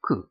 く。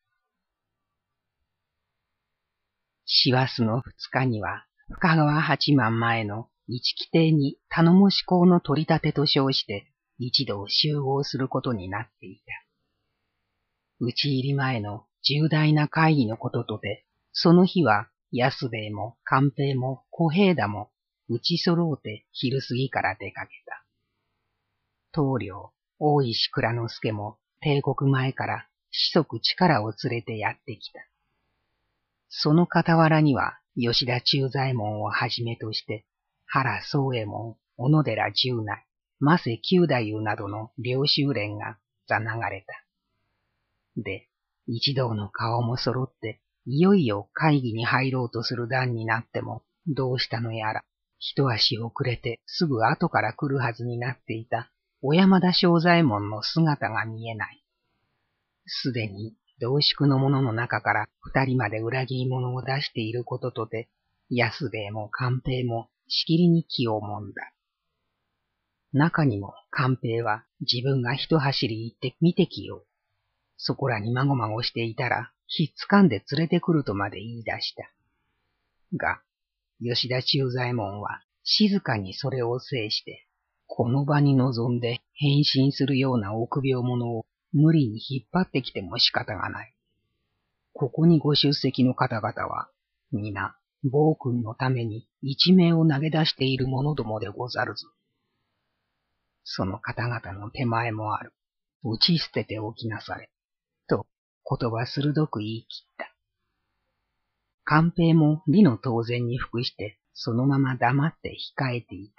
師走の2日には、深川八幡前の一木邸に頼もし公の取り立てと称して一同集合することになっていた。討ち入り前の重大な会議のこととて、その日は安兵衛も寛平も小平太も打ち揃うて昼過ぎから出かけた。棟梁、大石蔵之介も帝国前から子息力を連れてやってきた。その傍らには吉田忠左衛門をはじめとして、原宗右衛門、小野寺十内、増瀬九太夫などの領衆連が座流れた。で、一同の顔も揃って、いよいよ会議に入ろうとする段になっても、どうしたのやら、一足遅れてすぐ後から来るはずになっていた小山田正左衛門の姿が見えない。すでに同宿の者の中から二人まで裏切り者を出していることとて、安兵衛も寛平もしきりに気をもんだ。中にも寛平は自分が一走り行って見てきよう。そこらにまごまごしていたら、ひっつかんで連れてくるとまで言い出した。が、吉田忠左衛門は静かにそれを制して、この場に臨んで変身するような臆病者を無理に引っ張ってきても仕方がない。ここにご出席の方々は、皆、暴君のために一命を投げ出している者どもでござるぞ。その方々の手前もある。打ち捨てておきなされ。と、言葉鋭く言い切った。寛平も理の当然に服して、そのまま黙って控えていた。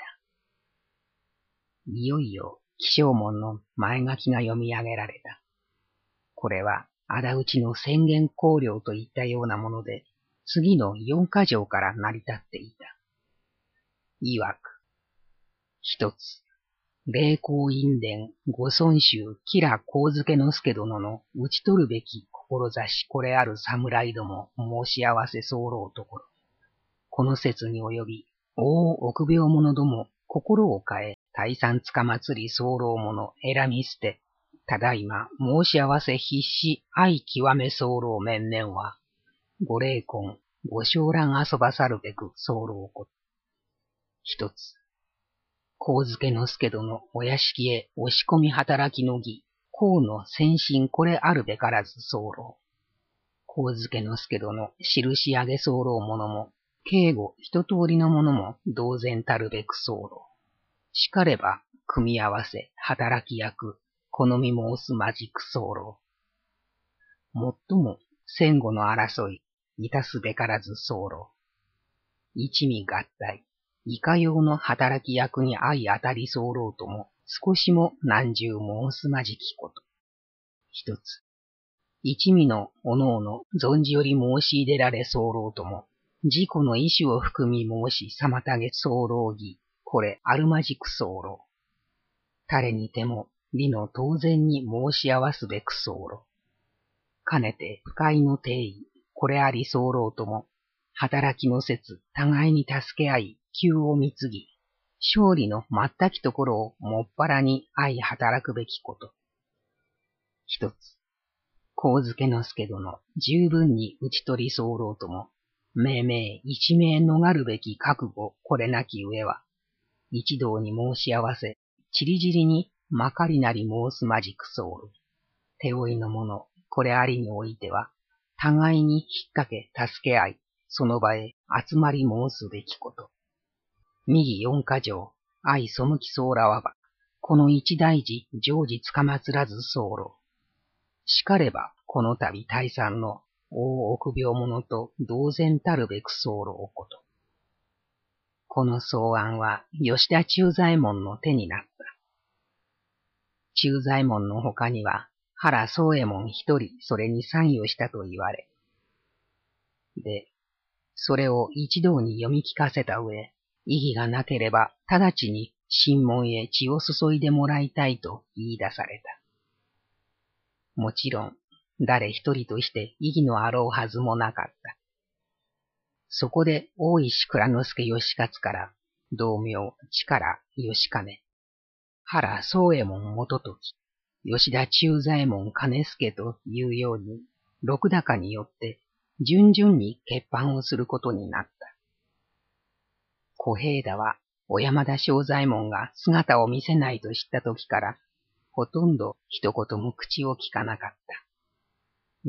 いよいよ、起請文の前書きが読み上げられた。これは、仇討ちの宣言綱領といったようなもので、次の4か条から成り立っていた。曰く、一つ、霊光院伝御尊衆吉良上野之助殿の討ち取るべき志これある侍ども申し合わせ候ところ。この説に及び、大臆病者ども心を変え、大参つかまつり候者選み捨て、ただいま申し合わせ必至愛極め候面々は、ご霊魂、ご昇乱遊ばさるべく候こと。一つ。上野之助殿お屋敷へ押し込み働きの儀、公の先進これあるべからず候。上野之助殿印上げ候者も、警護一通りのものも同然たるべく候。しかれば、組み合わせ、働き役、好み申すまじく候。もっとも、戦後の争い、いたすべからず候。一味合体、いかようの働き役に相当たり候とも、少しも何十申すまじきこと。一つ、一味のおのおの存じより申し入れられ候とも、自己の意志を含み申し妨げ候儀、これあるまじく候。誰にても理の当然に申し合わすべく候。かねて不快の定義、これあり候とも、働きの説、互いに助け合い、急を貢ぎ、勝利の全きところをもっぱらに相働くべきこと。一つ、上野之助殿、十分に討ち取り候とも、命名一命逃るべき覚悟、これなき上は、一同に申し合わせ、ちりぢりにまかりなり申すまじく候。手負いの者、これありにおいては、互いに引っ掛け助け合い、その場へ集まり申すべきこと。右四か条、相背きそうらわば、この一大事常時つかまつらず候。しかれば、この度大参の大臆病者と同然たるべく候こと。この草案は吉田忠左衛門の手になった。忠左衛門の他には原宗右衛門一人それに参与したと言われ。で、それを一同に読み聞かせた上、異議がなければ直ちに神門へ血を注いでもらいたいと言い出された。もちろん、誰一人として異議のあろうはずもなかった。そこで大石蔵之介義勝から、同名力義兼、原宗右衛門元時、 吉田忠左衛門兼助というように、六高によって、順々に結伴をすることになった。小平太は、小山田正左衛門が姿を見せないと知った時から、ほとんど一言も口を聞かなかった。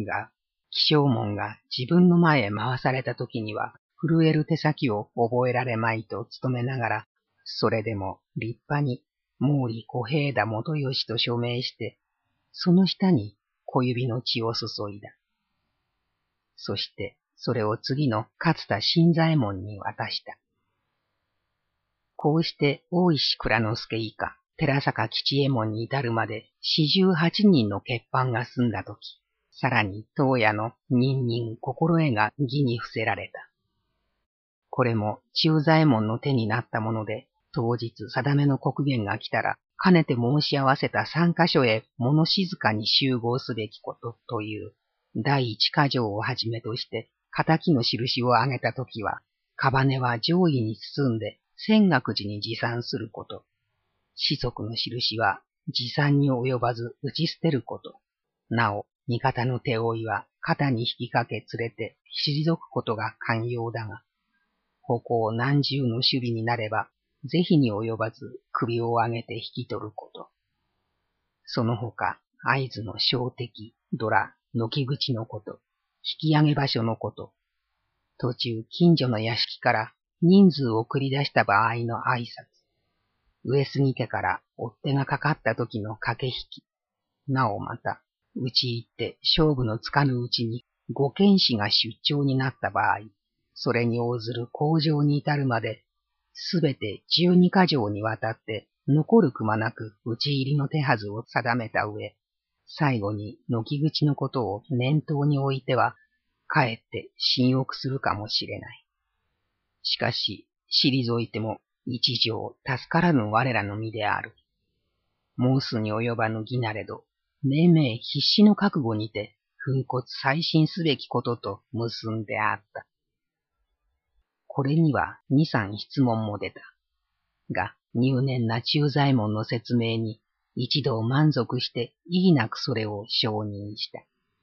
が、起請文が自分の前へ回された時には、震える手先を覚えられまいと努めながら、それでも立派に毛利小平太元義と署名して、その下に小指の血を注いだ。そして、それを次の勝田新左衛門に渡した。こうして大石蔵之介以下、寺坂吉右衛門に至るまで48人の結伴が済んだとき、さらに当夜の人々心得が義に伏せられた。これも忠左衛門の手になったもので、当日定めの刻限が来たら、かねて申し合わせた3カ所へ物静かに集合すべきことという第一箇条をはじめとして仇の印を挙げたときは、屍は上位に包んで泉岳寺に持参すること。子息の印は持参に及ばず打ち捨てること。なお、味方の手負いは肩に引きかけ連れて退くことが肝要だが、矛何重の守備になれば、是非に及ばず首を上げて引き取ること。その他、合図の小敵、ドラ、軒口のこと、引き上げ場所のこと、途中近所の屋敷から人数を繰り出した場合の挨拶、上杉家から追っ手がかかった時の駆け引き、なおまた、うち行って勝負のつかぬうちに御剣士が出張になった場合、それに応ずる口上に至るまで、すべて12か条にわたって残るくまなく討ち入りの手はずを定めた上、最後に軒口のことを念頭に置いては、かえって信憶するかもしれない。しかし、退いても一条助からぬ我らの身である。申すに及ばぬ義なれど、めいめい必死の覚悟にて、粉骨再審すべきことと結んであった。これには二三質問も出た。が、入念な忠左衛門の説明に、一同満足して意義なくそれを承認した。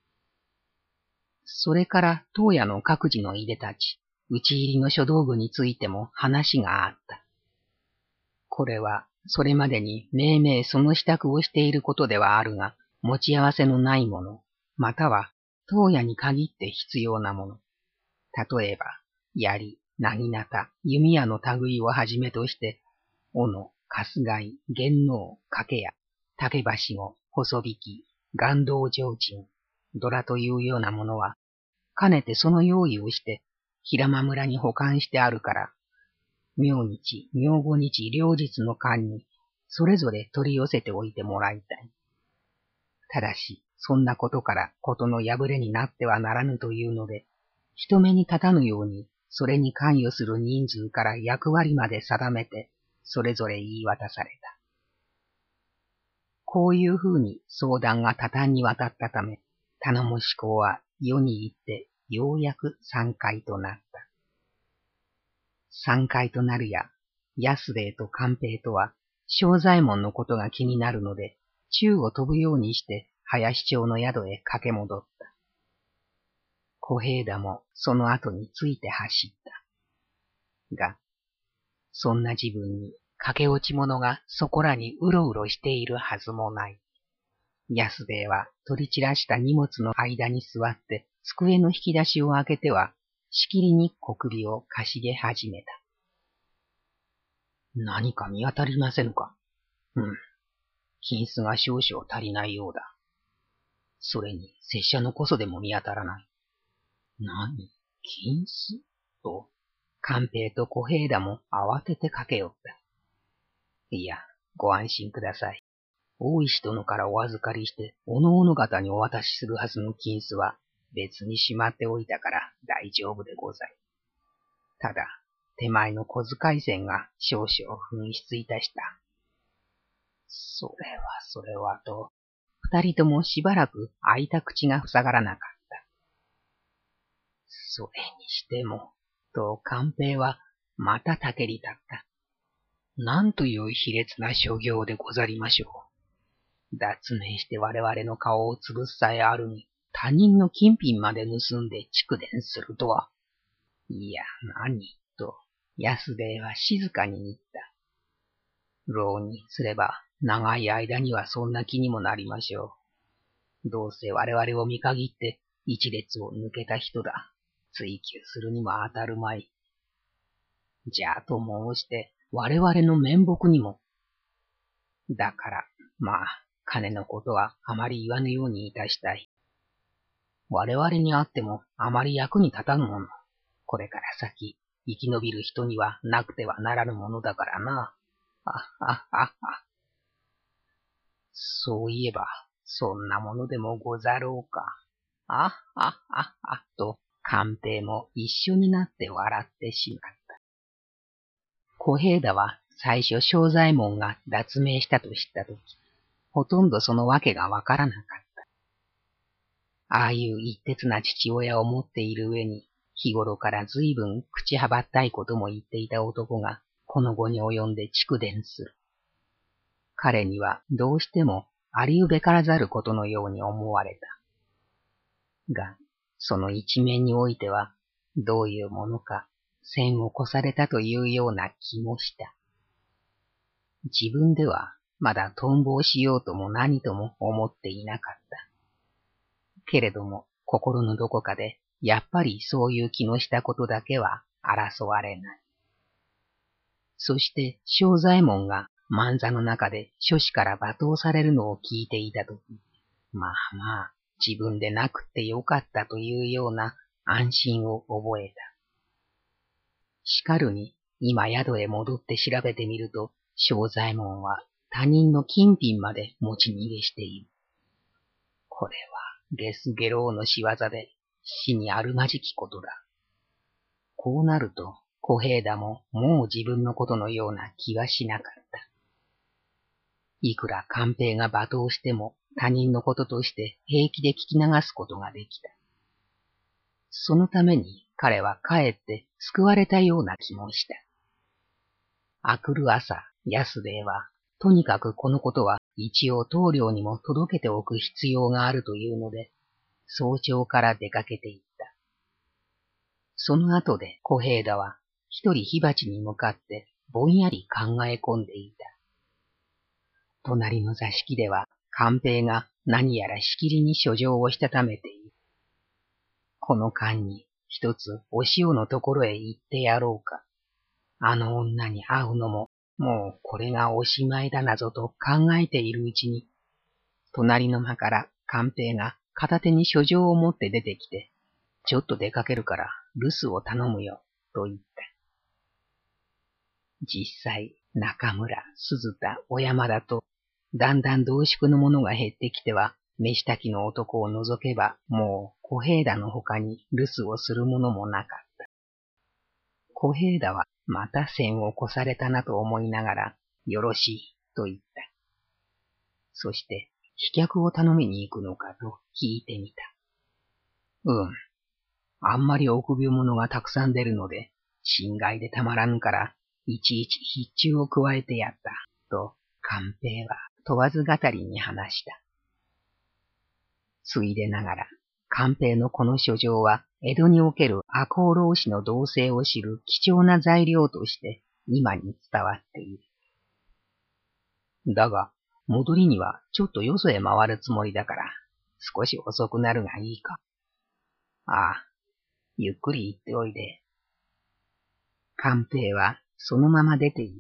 それから当夜の各自のいでたち、討ち入りの書道具についても話があった。これは、それまでにめいめいその支度をしていることではあるが、持ち合わせのないもの、または当夜に限って必要なもの。例えば、槍、なぎなた、弓矢の類をはじめとして、斧、春日井、玄能、掛け矢、竹橋語、細引き、岩道上鎮、ドラというようなものは、かねてその用意をして、平間村に保管してあるから、明日、明後日両日の間に、それぞれ取り寄せておいてもらいたい。ただし、そんなことからことの破れになってはならぬというので、人目に立たぬように、それに関与する人数から役割まで定めて、それぞれ言い渡された。こういうふうに相談が多々にわたったため、頼もし公は世に行ってようやく3回となった。3回となるや、安兵衛と寛平とは、正左衛門のことが気になるので、宙を飛ぶようにして林町の宿へ駆け戻った。小平太もその後について走った。が、そんな自分に駆け落ち者がそこらにうろうろしているはずもない。安兵衛は取り散らした荷物の間に座って机の引き出しを開けては、しきりに小首をかしげ始めた。何か見当たりませぬか。金子が少々足りないようだ。それに拙者のこそでも見当たらない。何？金子？と、寛平と小平太も慌てて駆け寄った。いや、ご安心ください。大石殿からお預かりして、おのおの方にお渡しするはずの金子は、別にしまっておいたから大丈夫でござい。ただ、手前の小遣い銭が少々紛失いたした。それはと、二人ともしばらく開いた口が塞がらなかった。それにしても、と寛平はまたたけり立った。なんという卑劣な所業でござりましょう。 脱命して我々の顔を潰すさえあるに、他人の金品まで盗んで蓄電するとは。いや、何と、安兵衛は静かに言った。浪にすれば、長い間にはそんな気にもなりましょう。どうせ我々を見限って一列を抜けた人だ。追求するにも当たるまい。じゃあと申して、我々の面目にも。だから、まあ、金のことはあまり言わぬようにいたしたい。我々にあってもあまり役に立たぬもの。これから先、生き延びる人にはなくてはならぬものだからな。そういえば、そんなものでもござろうか。と、官兵も一緒になって笑ってしまった。小平太は最初正左衛門が脱命したと知ったとき、ほとんどそのわけがわからなかった。ああいう一徹な父親を持っている上に、日頃から随分口はばったいことも言っていた男が、この後に及んで蓄電する。彼にはどうしてもありうべからざることのように思われた。が、その一面においては、どういうものか、線を越されたというような気もした。自分ではまだ逃亡しようとも何とも思っていなかった。けれども、心のどこかで、やっぱりそういう気のしたことだけは争われない。そして、正左衛門が万座の中で諸子から罵倒されるのを聞いていたとき、まあ、自分でなくってよかったというような安心を覚えた。しかるに、今宿へ戻って調べてみると、正左衛門は他人の金品まで持ち逃げしている。これは、ゲスゲローの仕業で、死にあるまじきことだ。こうなると、小平太ももう自分のことのような気はしなかった。いくら官兵が罵倒しても他人のこととして平気で聞き流すことができた。そのために彼はかえって救われたような気もした。あくる朝、安兵衛は、とにかくこのことは一応棟梁にも届けておく必要があるというので、早朝から出かけて行った。その後で小平太は一人火鉢に向かってぼんやり考え込んでいた。隣の座敷では官兵が何やらしきりに書状をしたためている。この間に一つお塩のところへ行ってやろうか。あの女に会うのももうこれがおしまいだなぞと考えているうちに、隣の間から官兵が片手に書状を持って出てきて、ちょっと出かけるから留守を頼むよ、と言った。実際、中村、鈴田、小山田と、だんだん同宿の者が減ってきては、飯炊きの男を除けば、もう小平太の他に留守をする者もなかった。小平太はまた線を越されたなと思いながら、よろしい、と言った。そして、飛脚を頼みに行くのかと聞いてみた。あんまり臆病者がたくさん出るので、心外でたまらぬから、いちいち必中を加えてやった、と、官兵は問わず語りに話した。ついでながら、官兵のこの書状は、江戸における赤穂浪士の動静を知る貴重な材料として、今に伝わっている。だが、戻りにはちょっとよそへ回るつもりだから、少し遅くなるがいいか。ゆっくり行っておいで。官兵はそのまま出て行った。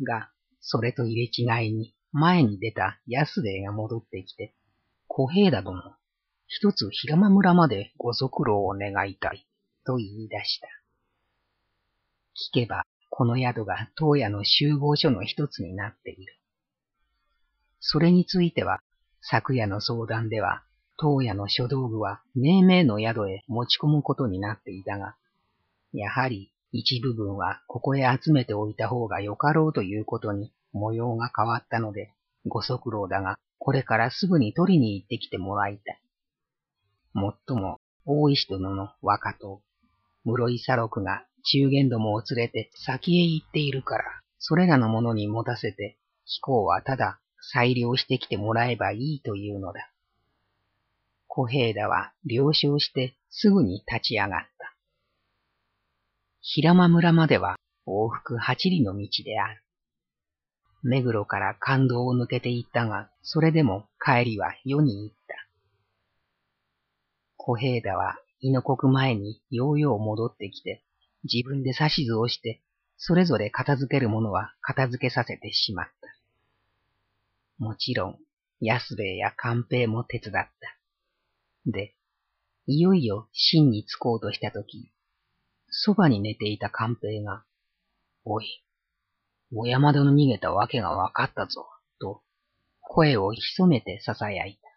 が、それと入れ違いに前に出た安兵衛が戻ってきて、小平太殿、一つ平間村までご足労を願いたい、と言い出した。聞けば、この宿が当夜の集合所の一つになっている。それについては、昨夜の相談では、当夜の書道具は命名の宿へ持ち込むことになっていたが、やはり一部分はここへ集めておいた方がよかろうということに模様が変わったので、ご足労だが、これからすぐに取りに行ってきてもらいたい。もっとも、大石殿の若党、室井佐六が中間どもを連れて先へ行っているから、それらのものに持たせて、貴公はただ裁量してきてもらえばいいというのだ。小平太は了承してすぐに立ち上がった。平間村までは往復8里の道である。目黒から街道を抜けて行ったが、それでも帰りは世に行った。小平太は亥の刻前にようよう戻ってきて、自分で指図をして、それぞれ片付けるものは片付けさせてしまった。もちろん、安兵衛や寛平も手伝った。で、いよいよ寝に着こうとしたとき、そばに寝ていた寛平が、おい、小山田の逃げたわけがわかったぞ、と、声を潜めて囁いた。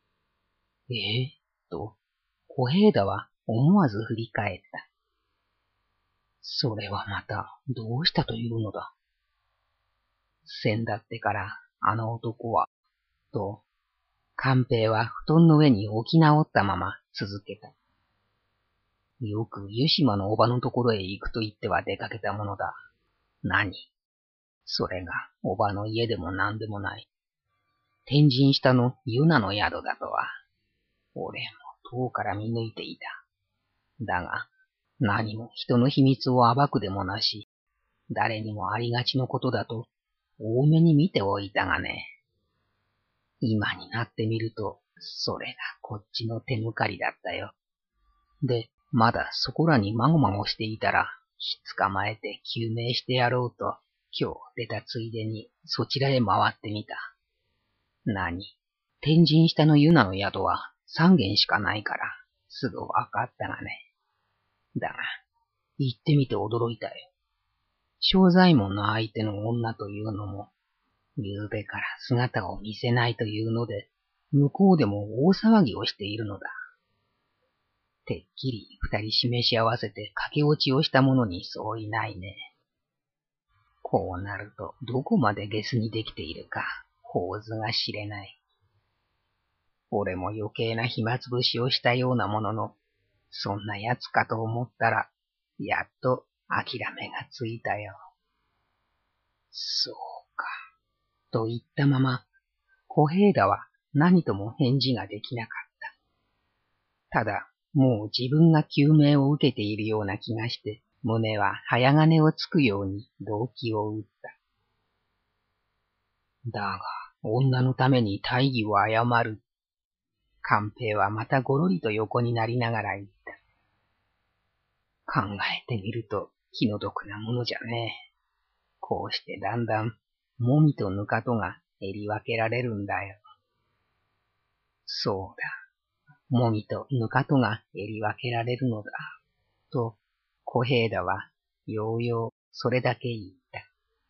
と、小平太は思わず振り返った。それはまた、どうしたというのだ。先だってから、あの男は、と、寛平は布団の上に起き直ったまま続けた。よく湯島のおばのところへ行くと言っては出かけたものだ。何？それがおばの家でも何でもない。天神下の湯名の宿だとは、俺も遠から見抜いていた。だが、何も人の秘密を暴くでもなし、誰にもありがちのことだと、多めに見ておいたがね。今になってみると、それがこっちの手抜かりだったよ。で、まだそこらにまごまごしていたら、捕まえて救命してやろうと、今日出たついでにそちらへ回ってみた。何？天神下の湯名の宿は3軒しかないから、すぐわかったがね。だが、行ってみて驚いたよ。正左衛門の相手の女というのも、夕べから姿を見せないというので、向こうでも大騒ぎをしているのだ。てっきり2人示し合わせて駆け落ちをしたものにそういないね。こうなるとどこまでゲスにできているか、法図が知れない。俺も余計な暇つぶしをしたようなものの、そんな奴かと思ったら、やっと諦めがついたよ。そうか。と言ったまま、小平太は何とも返事ができなかった。ただ、もう自分が救命を受けているような気がして、胸は早金をつくように動機を打った。だが、女のために大義を誤る。寛平はまたごろりと横になりながら言った。考えてみると気の毒なものじゃねえ。こうしてだんだん、もみとぬかとが襟分けられるんだよ。そうだ。もみとぬかとが襟分けられるのだ。と、小平太はようようそれだけ言った。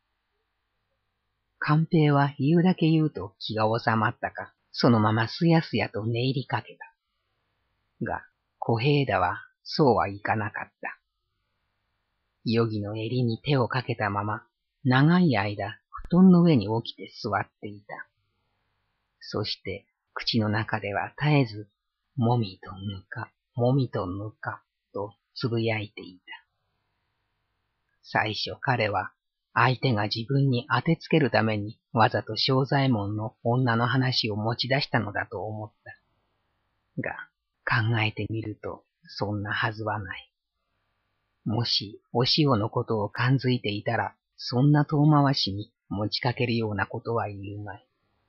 寛平は言うだけ言うと気が収まったか、そのまますやすやと寝入りかけた。が、小平太はそうはいかなかった。余儀の襟に手をかけたまま、長い間、布団の上に起きて座っていた。そして、口の中では絶えず、もみとぬか、もみとぬか、とつぶやいていた。最初彼は、相手が自分に当てつけるために、わざと正左衛門の女の話を持ち出したのだと思った。が、考えてみると、そんなはずはない。もし、お塩のことを感づいていたら、そんな遠回しに持ちかけるようなことは言うまい。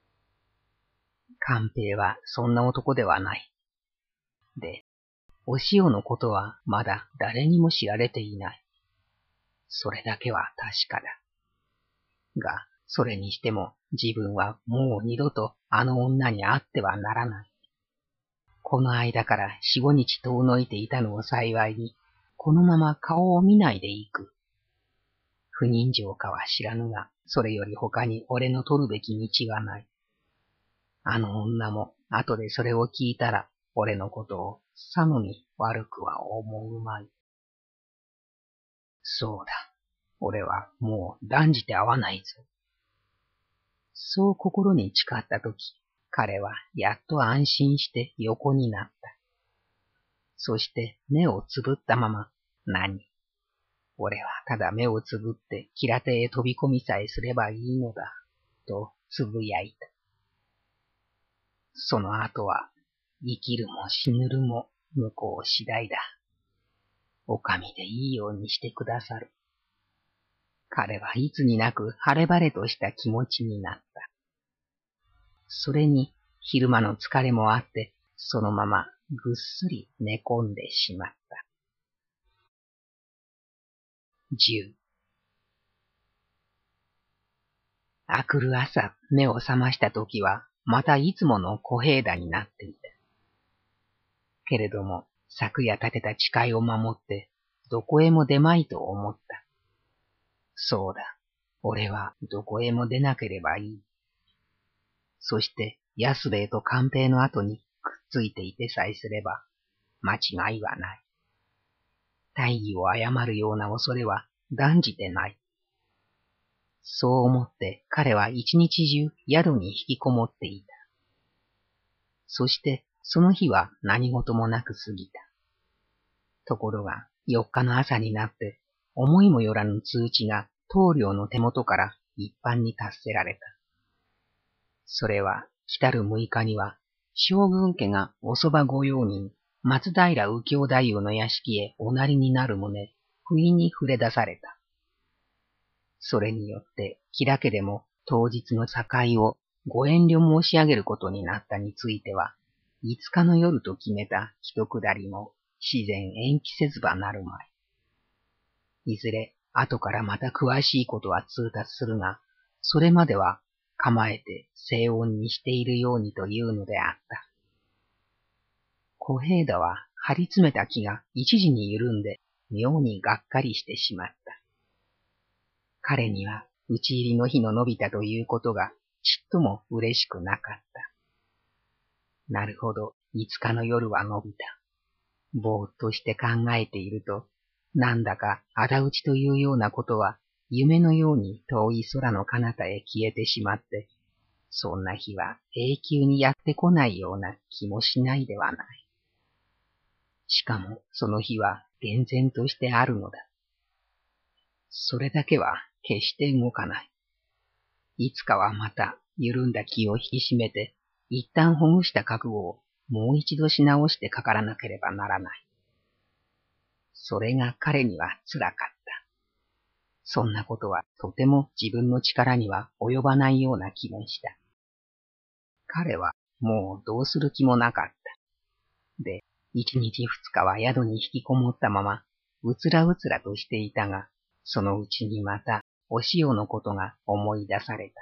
寛平はそんな男ではない。で、お塩のことはまだ誰にも知られていない。それだけは確かだ。が、それにしても自分はもう二度とあの女に会ってはならない。この間から4、5日遠のいていたのを幸いに、このまま顔を見ないでいく。不人情かは知らぬが、それより他に俺の取るべき道はない。あの女も後でそれを聞いたら、俺のことをさもに悪くは思うまい。そうだ。俺はもう断じて会わないぞ。そう心に誓ったとき、彼はやっと安心して横になった。そして目をつぶったまま、俺はただ目をつぶってキラテへ飛び込みさえすればいいのだ、とつぶやいた。その後は、生きるも死ぬるも向こう次第だ。お上でいいようにしてくださる。彼はいつになく晴れ晴れとした気持ちになった。それに昼間の疲れもあって、そのままぐっすり寝込んでしまった。10明くる朝、目を覚ましたときは、またいつもの小平太になっていた。けれども、昨夜立てた誓いを守って、どこへも出まいと思った。そうだ、俺はどこへも出なければいい。そして、安兵衛と寛平の後にくっついていてさえすれば、間違いはない。大義を誤るような恐れは断じてない。そう思って彼は一日中宿に引きこもっていた。そしてその日は何事もなく過ぎた。ところが4日の朝になって思いもよらぬ通知が棟梁の手元から一般に達せられた。それは来たる6日には将軍家がおそば御用人松平右京太夫の屋敷へおなりになる旨、不意に触れ出された。それによって、吉良家でも当日の境をご遠慮申し上げることになったについては、5日の夜と決めた一下りも自然延期せずばなるまい。いずれ後からまた詳しいことは通達するが、それまでは構えて静穏にしているようにというのであった。小平太は張り詰めた気が一時に緩んで妙にがっかりしてしまった。彼には討ち入りの日の伸びたということがちっとも嬉しくなかった。なるほど、5日の夜は伸びた。ぼーっとして考えていると、なんだか仇討ちというようなことは夢のように遠い空の彼方へ消えてしまって、そんな日は永久にやってこないような気もしないではない。しかもその日は厳然としてあるのだ。それだけは決して動かない。いつかはまた緩んだ気を引き締めて、一旦ほぐした覚悟をもう一度し直してかからなければならない。それが彼には辛かった。そんなことはとても自分の力には及ばないような気もした。彼はもうどうする気もなかった。で、一日二日は宿に引きこもったまま、うつらうつらとしていたが、そのうちにまた、お塩のことが思い出された。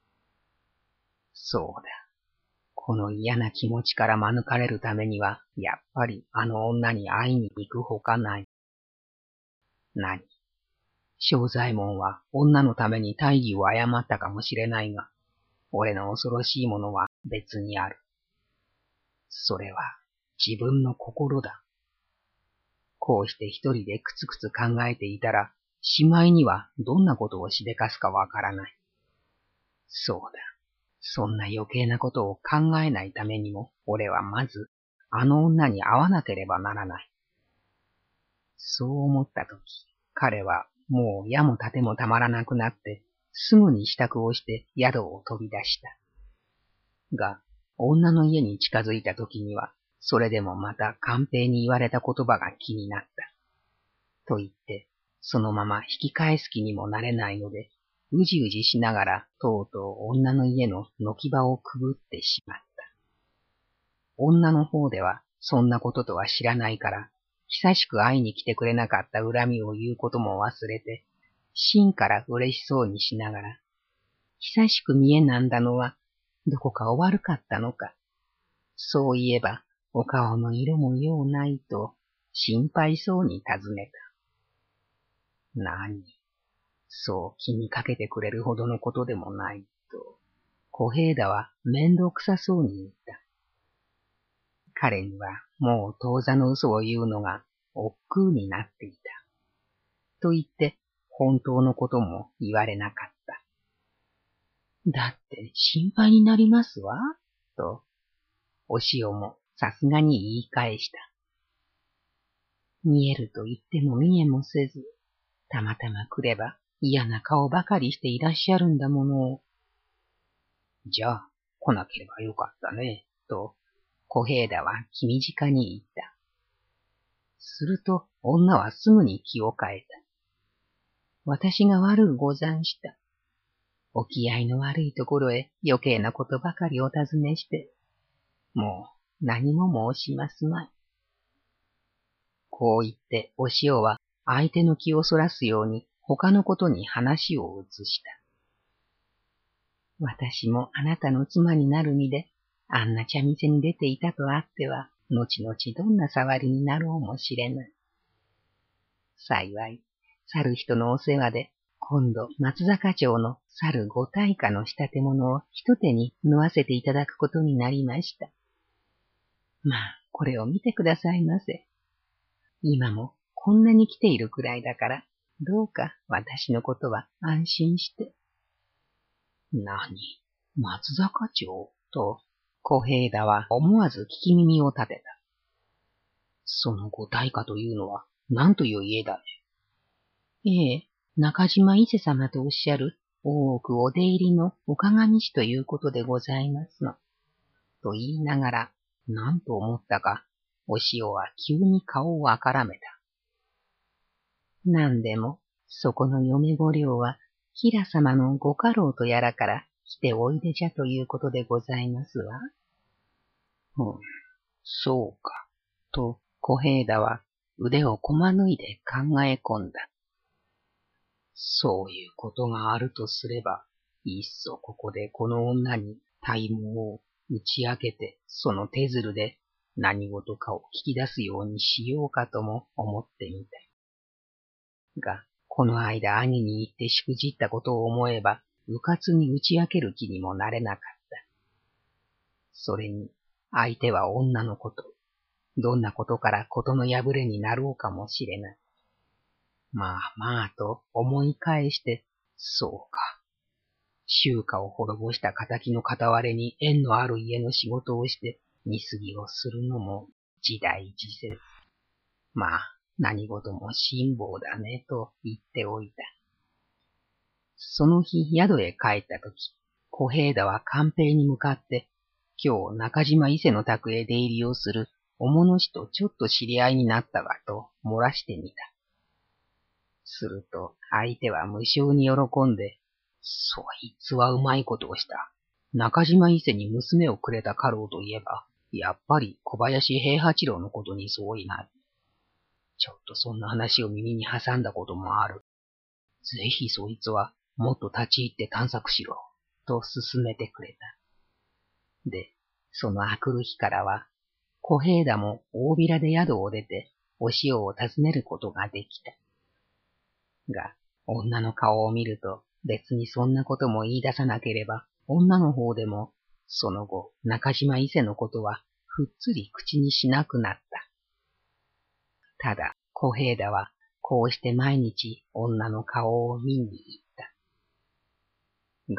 そうだ。この嫌な気持ちから免れるためには、やっぱりあの女に会いに行くほかない。何？正左衛門は女のために大義を誤ったかもしれないが、俺の恐ろしいものは別にある。それは自分の心だ。こうして一人でくつくつ考えていたら、しまいにはどんなことをしでかすかわからない。そうだ。そんな余計なことを考えないためにも、俺はまず、あの女に会わなければならない。そう思ったとき、彼はもう矢も盾もたまらなくなって、すぐに支度をして宿を飛び出した。が、女の家に近づいたときには、それでもまた寛平に言われた言葉が気になった。と言って、そのまま引き返す気にもなれないので、うじうじしながらとうとう女の家の軒場をくぐってしまった。女の方ではそんなこととは知らないから、久しく会いに来てくれなかった恨みを言うことも忘れて、心から嬉しそうにしながら、久しく見えなんだのは、どこかお悪かったのか。そういえば、お顔の色もようないと、心配そうに尋ねた。何？そう気にかけてくれるほどのことでもないと、小平太は面倒くさそうに言った。彼にはもう当座の嘘を言うのが億劫になっていた。と言って本当のことも言われなかった。だって心配になりますわ、と、お塩もさすがに言い返した。見えると言っても見えもせず、たまたま来れば嫌な顔ばかりしていらっしゃるんだものを。 じゃあ、来なければよかったね、と、小平太は気短に言った。すると、女はすぐに気を変えた。私が悪うござんした。お気合いの悪いところへ余計なことばかりお尋ねして、もう何も申しますまい。こう言ってお塩は相手の気をそらすように他のことに話を移した。私もあなたの妻になる身で、あんな茶店に出ていたとあっては、後々どんな触りになろうもしれない。幸い、去る人のお世話で、今度松坂町の去るご大家の仕立て物を一手に縫わせていただくことになりました。まあ、これを見てくださいませ。今もこんなに来ているくらいだから、どうか私のことは安心して。何、松坂町と、小平太は思わず聞き耳を立てた。そのご大家というのは何という家だね。ええ、中島伊勢様とおっしゃる大奥お出入りのお鏡師ということでございますの。と言いながら、何と思ったか、お塩は急に顔をあからめた。なんでも、そこの嫁御寮は、平様のご家老とやらから来ておいでじゃということでございますわ。そうか。と、小平太は腕をこまぬいで考え込んだ。そういうことがあるとすれば、いっそここでこの女に体毛を打ち明けて、その手づるで何事かを聞き出すようにしようかとも思ってみた。が、この間兄に言ってしくじったことを思えば、うかつに打ち明ける気にもなれなかった。それに、相手は女のこと。どんなことからことの破れになろうかもしれない。まあまあと思い返して、そうか。宗家を滅ぼした仇の片割れに縁のある家の仕事をして見過ぎをするのも時代時世。まあ、何事も辛抱だねと言っておいた。その日宿へ帰ったとき、小平太は官兵に向かって、今日中島伊勢の宅へ出入りをするお物師とちょっと知り合いになったわと漏らしてみた。すると相手は無性に喜んで、そいつはうまいことをした。中島伊勢に娘をくれた家老といえば、やっぱり小林平八郎のことに相違ない。ちょっとそんな話を耳に挟んだこともある。ぜひそいつはもっと立ち入って探索しろ、と勧めてくれた。で、その明くる日からは、小平太も大平で宿を出て、お塩を訪ねることができた。が、女の顔を見ると、別にそんなことも言い出さなければ、女の方でも、その後、中島伊勢のことは、ふっつり口にしなくなった。ただ、小平太は、こうして毎日女の顔を見に行った。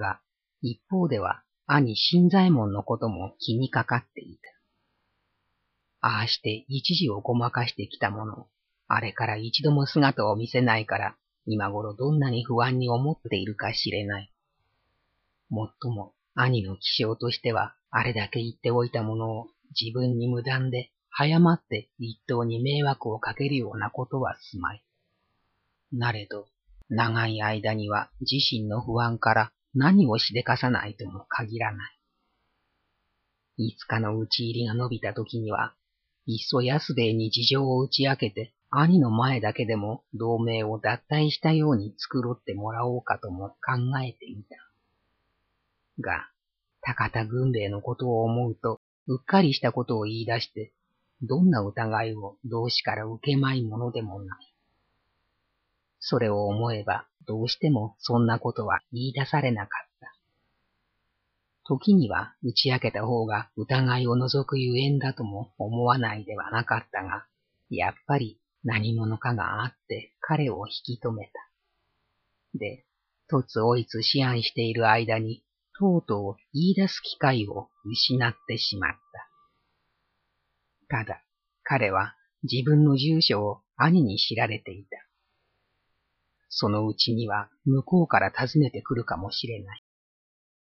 が、一方では、兄新左衛門のことも気にかかっていた。ああして一時をごまかしてきたもの、あれから一度も姿を見せないから、今頃どんなに不安に思っているか知れない。もっとも、兄の気性としては、あれだけ言っておいたものを自分に無断で、早まって一等に迷惑をかけるようなことはすまい。なれど、長い間には自身の不安から何をしでかさないとも限らない。いつかの討ち入りが伸びた時には、いっそ安兵衛に事情を打ち明けて、兄の前だけでも同盟を脱退したように繕ってもらおうかとも考えてみた。が、高田軍兵衛のことを思うと、うっかりしたことを言い出して、どんな疑いを同志から受けまいものでもない。それを思えば、どうしてもそんなことは言い出されなかった。時には打ち明けた方が疑いを除くゆえんだとも思わないではなかったが、やっぱり何者かがあって彼を引き止めた。で、とつおいつ思案している間に、とうとう言い出す機会を失ってしまった。ただ、彼は自分の住所を兄に知られていた。そのうちには向こうから訪ねてくるかもしれない。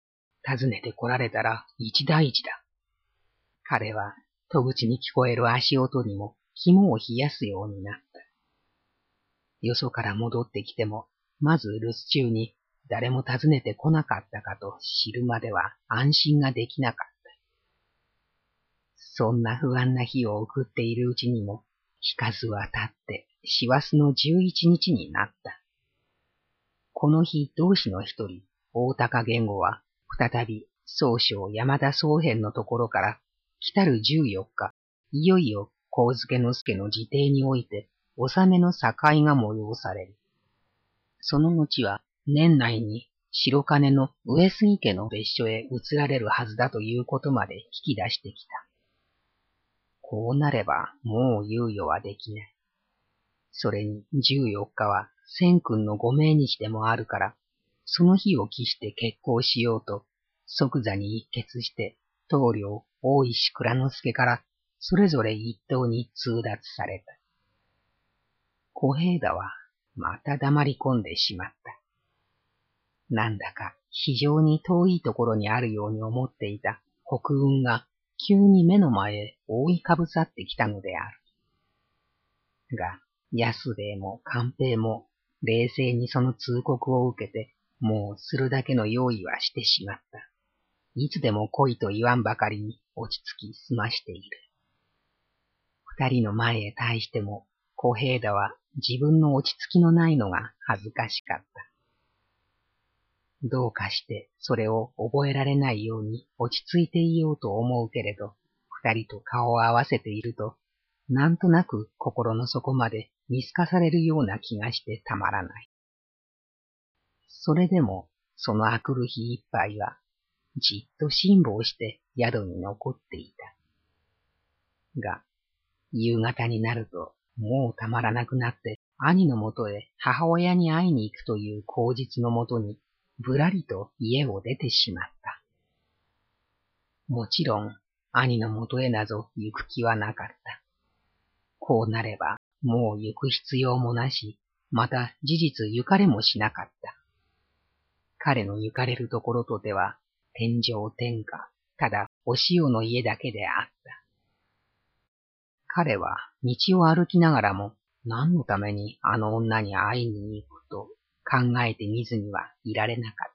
訪ねて来られたら一大事だ。彼は戸口に聞こえる足音にも肝を冷やすようになった。よそから戻ってきても、まず留守中に誰も訪ねてこなかったかと知るまでは安心ができなかった。そんな不安な日を送っているうちにも、日数は経って師走の11日になった。この日同志の一人、大高源吾は、再び宗匠山田宗辺のところから、来たる14日、いよいよ上野之助の自邸において、納めの境が催される。その後は、年内に白金の上杉家の別所へ移られるはずだということまで聞き出してきた。こうなれば、もう猶予はできない。それに14日は千君のご命日でもあるから、その日を期して決行しようと、即座に一決して、棟梁大石蔵之助からそれぞれ一等に通達された。小平太はまた黙り込んでしまった。なんだか非常に遠いところにあるように思っていた北雲が急に目の前へ覆いかぶさってきたのである。が、安兵衛も寛平も冷静にその通告を受けて、もうするだけの用意はしてしまった。いつでも来いと言わんばかりに落ち着き済ましている。二人の前へ対しても、小平太は自分の落ち着きのないのが恥ずかしかった。どうかしてそれを覚えられないように落ち着いていようと思うけれど、二人と顔を合わせていると、なんとなく心の底まで見透かされるような気がしてたまらない。それでも、そのあくる日いっぱいは、じっと辛抱して宿に残っていた。が、夕方になると、もうたまらなくなって、兄のもとへ母親に会いに行くという口実のもとに、ぶらりと家を出てしまった。もちろん、兄のもとへなぞ行く気はなかった。こうなれば、もう行く必要もなし、また事実行かれもしなかった。彼の行かれるところとては、天上天下、ただお塩の家だけであった。彼は道を歩きながらも、何のためにあの女に会いに行くと考えてみずにはいられなかった。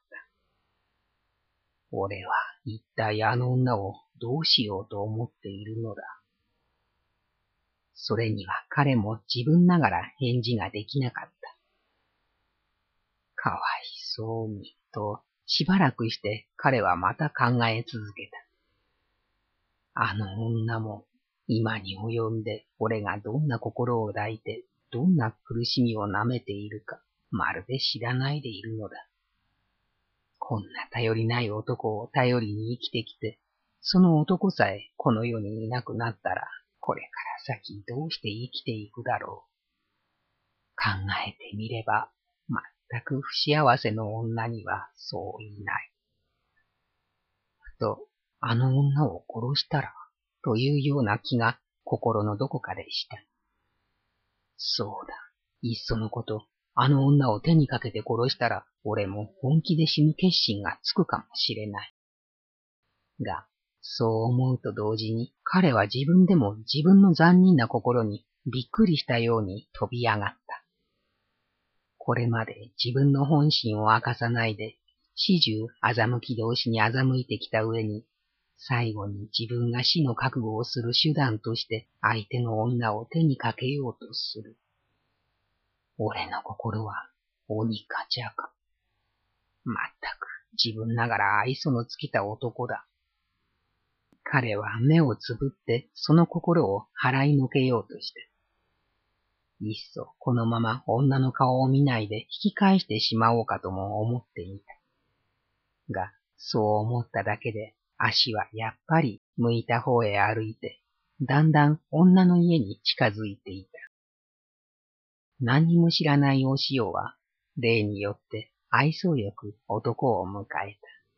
俺は一体あの女をどうしようと思っているのだ。それには彼も自分ながら返事ができなかった。かわいそうに、としばらくして彼はまた考え続けた。あの女も今に及んで俺がどんな心を抱いてどんな苦しみをなめているかまるで知らないでいるのだ。こんな頼りない男を頼りに生きてきて、その男さえこの世にいなくなったら、これから先どうして生きていくだろう。考えてみれば、全く不幸せの女にはそう言いない。ふと、あの女を殺したら、というような気が心のどこかでした。そうだ、いっそのこと、あの女を手にかけて殺したら、俺も本気で死ぬ決心がつくかもしれない。が、そう思うと同時に、彼は自分でも自分の残忍な心にびっくりしたように飛び上がった。これまで自分の本心を明かさないで、始終欺き同士に欺いてきた上に、最後に自分が死の覚悟をする手段として相手の女を手にかけようとする。俺の心は鬼か邪か。まったく自分ながら愛想の尽きた男だ。彼は目をつぶってその心を払いのけようとして。いっそこのまま女の顔を見ないで引き返してしまおうかとも思っていた。が、そう思っただけで足はやっぱり向いた方へ歩いて、だんだん女の家に近づいていた。何にも知らないお塩は、例によって愛想よく男を迎えた。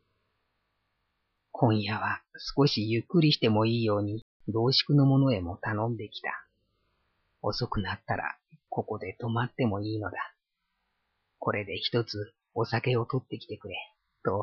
今夜は少しゆっくりしてもいいように、同宿の者へも頼んできた。遅くなったら、ここで泊まってもいいのだ。これで一つお酒を取ってきてくれ、と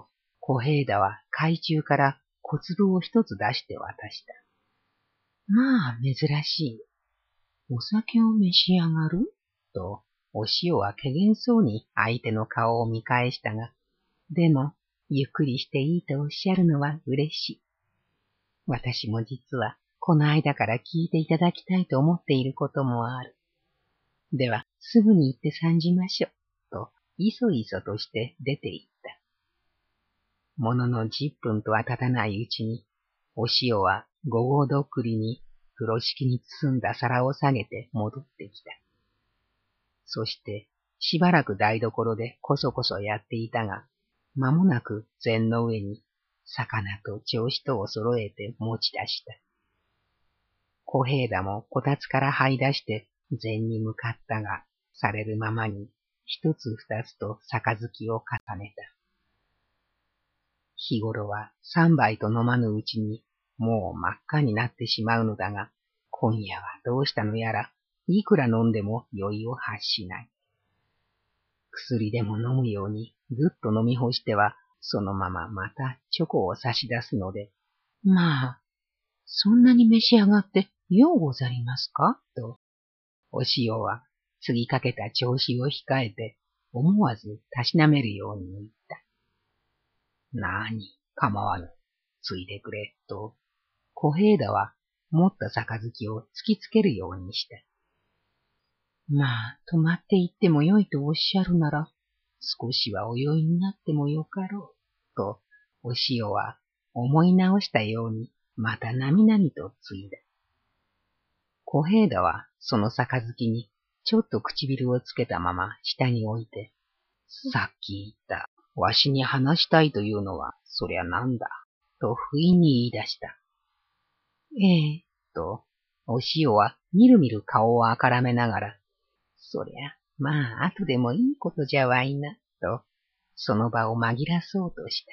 小平太は懐中から小粒を一つ出して渡した。まあ、珍しい。お酒を召し上がると、お塩は怪げそうに相手の顔を見返したが、でも、ゆっくりしていいとおっしゃるのは嬉しい。私も実は、この間から聞いていただきたいと思っていることもある。では、すぐに行って参じましょう。と、いそいそとして出て行った。ものの10分とは経たないうちに、お塩は五合どっくりに風呂敷に包んだ皿を下げて戻ってきた。そして、しばらく台所でこそこそやっていたが、間もなく膳の上に魚と銚子とを揃えて持ち出した。小平太もこたつから這い出して膳に向かったが、されるままに一つ二つと杯を重ねた。日頃は3杯と飲まぬうちにもう真っ赤になってしまうのだが、今夜はどうしたのやら、いくら飲んでも酔いを発しない。薬でも飲むようにぐっと飲み干しては、そのまままたチョコを差し出すので、まあ、そんなに召し上がってようござりますかと、お塩は継ぎかけた調子を控えて、思わずたしなめるように言った。なに、構わぬ。ついでくれ、と、小平太は持った杯を突きつけるようにした。まあ、泊まって行ってもよいとおっしゃるなら、少しはお酔いになってもよかろう、と、お塩は思い直したように、またなみなみとついだ。小平太はその杯にちょっと唇をつけたまま下に置いて、さっき言った、わしに話したいというのは、そりゃなんだ、と不意に言い出した。ええ、と、お塩はみるみる顔をあからめながら、そりゃ、まあ、後でもいいことじゃわいな、と、その場を紛らそうとした。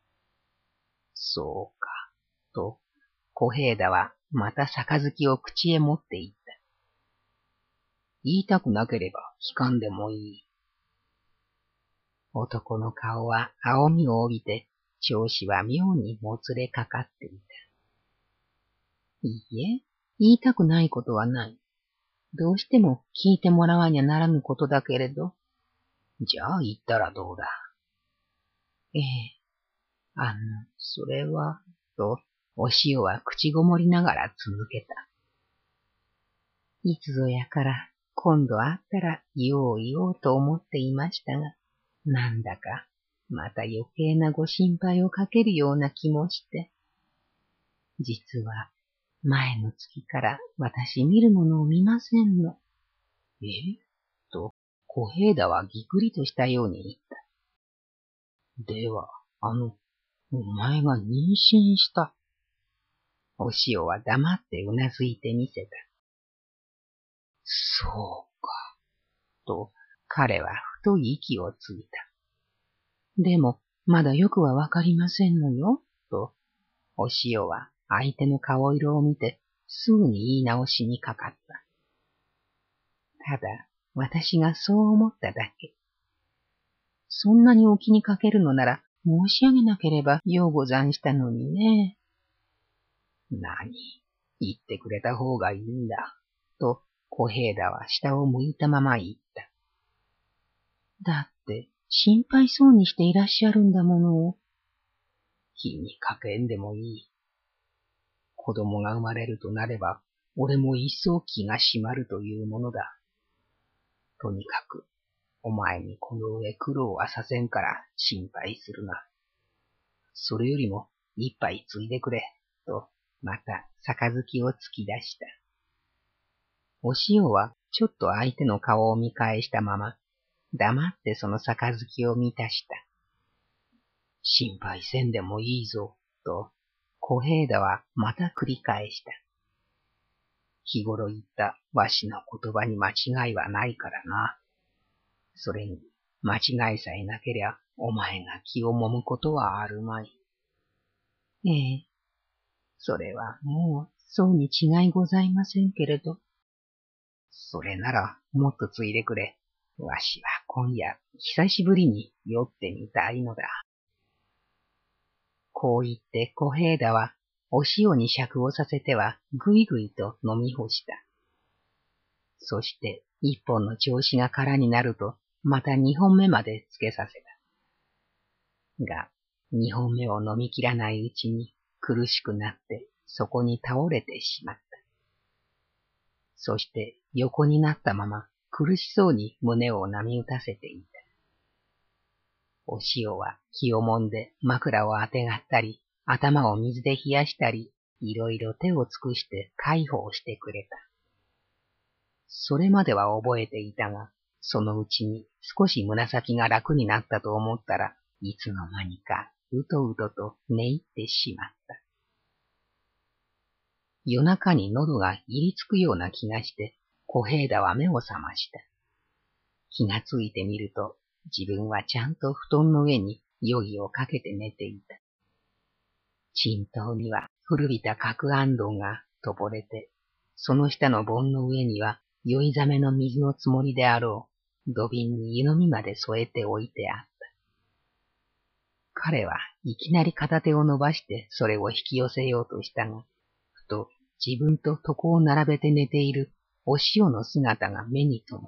そうか、と、小平太はまた杯を口へ持っていった。言いたくなければ聞かんでもいい。男の顔は青みを帯びて、調子は妙にもつれかかっていた。いいえ、言いたくないことはない。どうしても聞いてもらわにゃならぬことだけれど。じゃあ言ったらどうだ。ええ、それは、と、お塩は口ごもりながら続けた。いつぞやから今度会ったら言おうと思っていましたが、なんだかまた余計なご心配をかけるような気もして。実は前の月から私見るものを見ませんの。えと、小平太はぎくりとしたように言った。では、お前が妊娠した。お塩は黙ってうなずいてみせた。そうか、と彼は太い息をついた。でも、まだよくはわかりませんのよ、と、お塩は相手の顔色を見てすぐに言い直しにかかった。ただ、私がそう思っただけ。そんなにお気にかけるのなら申し上げなければようござんしたのにね。何、言ってくれた方がいいんだ、と小平太は下を向いたまま言った。だって心配そうにしていらっしゃるんだもの。気にかけんでもいい。子供が生まれるとなれば、俺も一層気が締まるというものだ。とにかく、お前にこの上苦労はさせんから心配するな。それよりも一杯ついでくれ、と、また杯を突き出した。お塩はちょっと相手の顔を見返したまま、黙ってその杯を満たした。心配せんでもいいぞ、と、小平太はまた繰り返した。日頃言ったわしの言葉に間違いはないからな。それに、間違いさえなけりゃ、お前が気を揉むことはあるまい。ええ、それはもう、そうに違いございませんけれど。それなら、もっとついでくれ。わしは今夜、久しぶりに酔ってみたいのだ。 こう言って小平太はお塩に酌をさせてはぐいぐいと飲み干した。そして一本の調子が空になるとまた二本目までつけさせた。が、二本目を飲み切らないうちに苦しくなってそこに倒れてしまった。そして横になったまま苦しそうに胸を波打たせていた。お塩は気をもんで枕をあてがったり、頭を水で冷やしたり、いろいろ手を尽くして介抱してくれた。それまでは覚えていたが、そのうちに少し胸先が楽になったと思ったらいつの間にかうとうとと寝入ってしまった。夜中に喉が入りつくような気がして、小平太は目を覚ました。気がついてみると、自分はちゃんと布団の上に夜着をかけて寝ていた。枕頭には古びた角あんどんがとぼれて、その下の盆の上には酔いざめの水のつもりであろう土瓶に湯飲みまで添えておいてあった。彼はいきなり片手を伸ばしてそれを引き寄せようとしたが、ふと自分と床を並べて寝ているお塩の姿が目に留まった。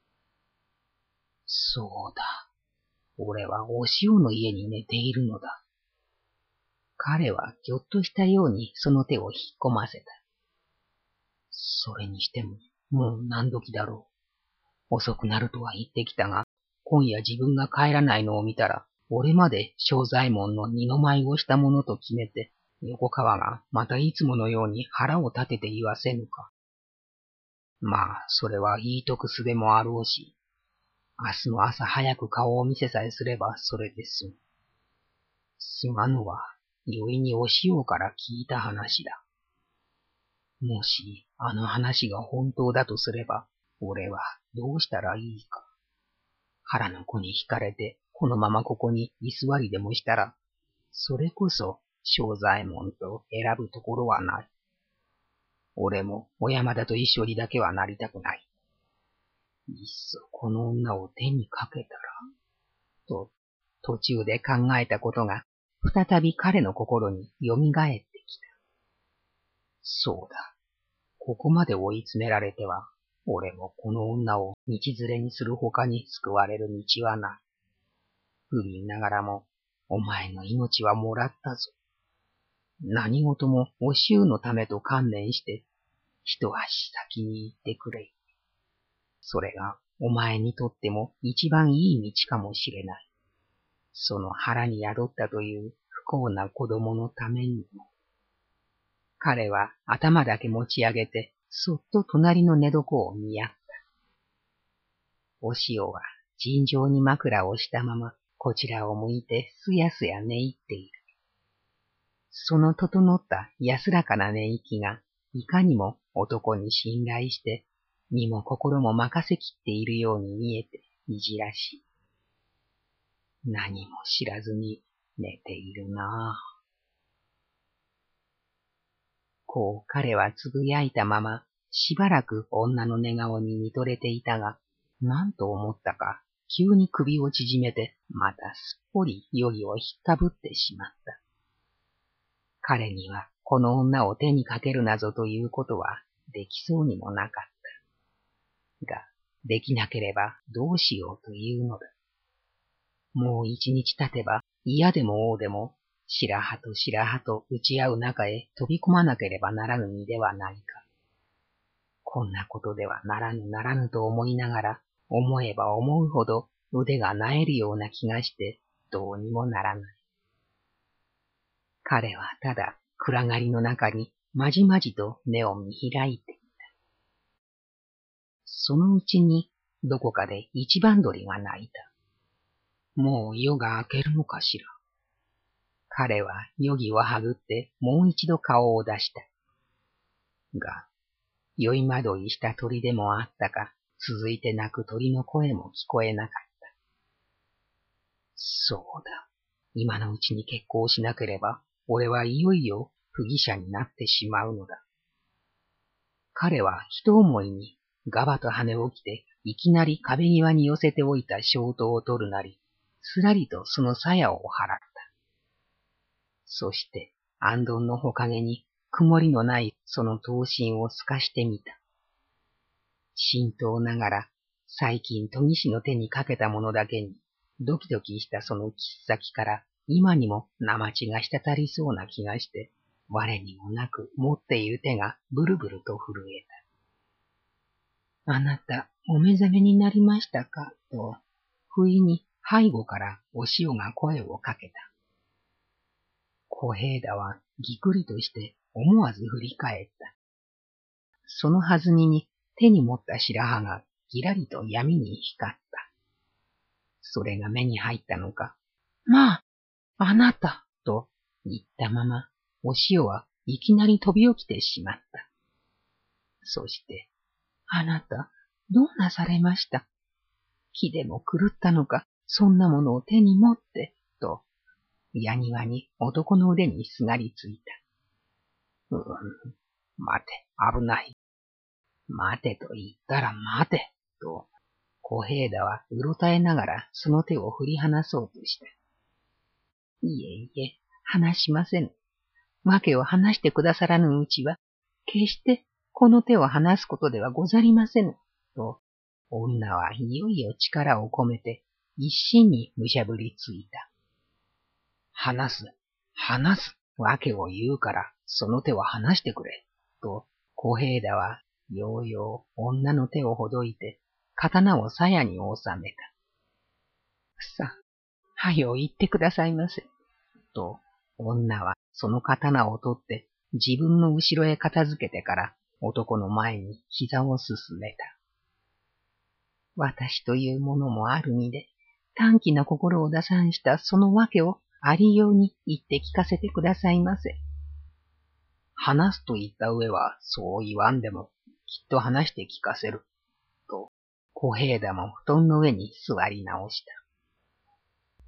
そうだ。俺はお塩の家に寝ているのだ。彼はぎょっとしたようにその手を引っ込ませた。それにしても、もう何時だろう。遅くなるとは言ってきたが、今夜自分が帰らないのを見たら、俺まで正左衛門の二の舞をしたものと決めて、横川がまたいつものように腹を立てて言わせぬか。まあ、それは言いとくすべもあろうし、明日の朝早く顔を見せさえすればそれで済む。すまぬは、酔いにお塩から聞いた話だ。もし、あの話が本当だとすれば、俺はどうしたらいいか。腹の子に惹かれて、このままここに居座りでもしたら、それこそ正左衛門と選ぶところはない。俺も小山田と一緒にだけはなりたくない。いっそこの女を手にかけたら、と途中で考えたことが再び彼の心に蘇ってきた。そうだ。ここまで追い詰められては、俺もこの女を道連れにする他に救われる道はない。不憫ながらも、お前の命はもらったぞ。何事もお衆のためと観念して、一足先に行ってくれ。それがお前にとっても一番いい道かもしれない。その腹に宿ったという不幸な子供のためにも。彼は頭だけ持ち上げて、そっと隣の寝床を見やった。お塩は尋常に枕をしたまま、こちらを向いてすやすや寝入っている。その整った安らかな寝息が、いかにも男に信頼して、身も心も任せきっているように見えていじらしい。何も知らずに寝ているなぁ。こう彼はつぶやいたまま、しばらく女の寝顔に見とれていたが、なんと思ったか、急に首を縮めて、またすっぽり夜着を引っかぶってしまった。彼にはこの女を手にかけるなぞということはできそうにもなかった。が、できなければどうしようというのだ。もう一日経てば嫌でも王でも白羽と白羽と打ち合う中へ飛び込まなければならぬ身ではないか。こんなことではならぬと思いながら、思えば思うほど腕が萎えるような気がしてどうにもならない。彼はただ暗がりの中にまじまじと目を見開いていた。そのうちにどこかで一番鳥が鳴いた。もう夜が明けるのかしら。彼は夜着をはぐってもう一度顔を出した。が、酔いまどいした鳥でもあったか、続いて鳴く鳥の声も聞こえなかった。そうだ。今のうちに決行しなければ、俺はいよいよ不義者になってしまうのだ。彼は一思いにガバと跳ね起きて、いきなり壁際に寄せておいた小刀を取るなり、すらりとその鞘を払った。 そして、安どんのほかげに曇りのないその刀身を透かしてみた。神道ながら、最近研ぎ師の手にかけたものだけに、ドキドキしたその切っ先から、今にも生血が滴りそうな気がして、我にもなく持っている手がブルブルと震えた。あなた、お目覚めになりましたかと、不意に背後からお塩が声をかけた。小平太はぎくりとして思わず振り返った。そのはずみに手に持った白羽がぎらりと闇に光った。それが目に入ったのか、まあ、あなた、と言ったまま、お塩はいきなり飛び起きてしまった。そして、あなた、どうなされました？気でも狂ったのか、そんなものを手に持って、と、やにわに男の腕にすがりついた。待て、危ない。待てと言ったら待て、と、小平太はうろたえながらその手を振り離そうとした。いえいえ、離しません。わけを話してくださらぬうちは、決してこの手を離すことではござりませぬ。と、女はいよいよ力を込めて一心にむしゃぶりついた。離す、離す、わけを言うから、その手を離してくれ。と、小平太はようよう女の手をほどいて、刀を鞘に収めた。さ、はよ言ってくださいませ。と、女はその刀を取って自分の後ろへ片付けてから男の前に膝を進めた。私というものもある身で、短気な心を打算したその訳をありように言って聞かせてくださいませ。話すと言った上はそう言わんでもきっと話して聞かせる。と、小平太も布団の上に座り直した。